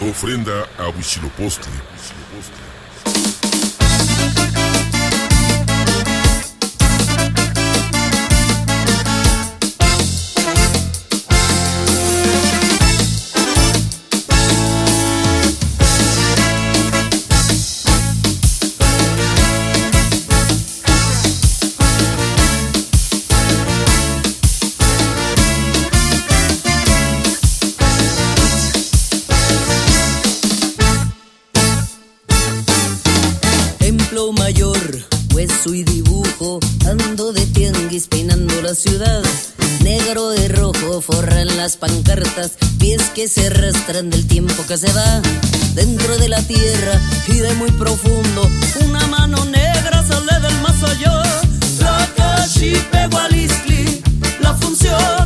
Ofrenda a Huitzilopochtli. Mayor, hueso y dibujo, ando de tianguis peinando la ciudad. Negro de rojo forran las pancartas, pies que se arrastran del tiempo que se va. Dentro de la tierra y de muy profundo, una mano negra sale del más allá. Tlacaxipehualistli, la función